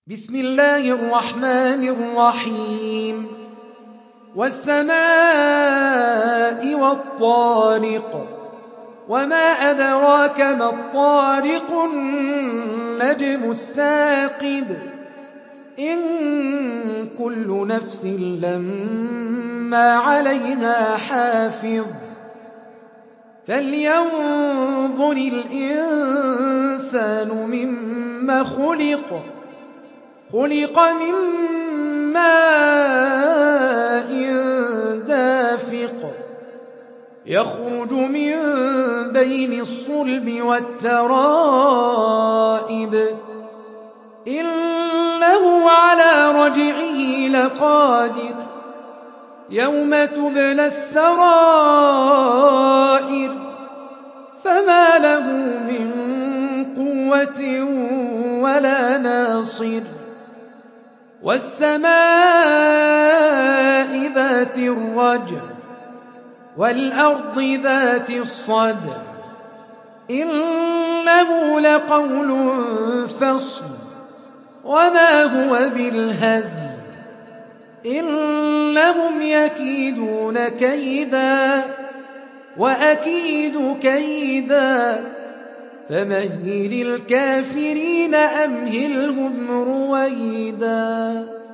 بسم الله الرحمن الرحيم والسماء والطارق وما أدراك ما الطارق النجم الثاقب إن كل نفس لما عليها حافظ فلينظر الإنسان مما خلق من ماء دافق يخرج من بين الصلب والترائب إنه على رجعه لقادر يوم تبلى السرائر فما له من قوة ولا ناصر والسماء ذات الرجع والأرض ذات الصدع إنه لقول فصل وما هو بالهزل إنهم يكيدون كيدا وأكيد كيدا فمهل الكافرين أمهلهم رويدا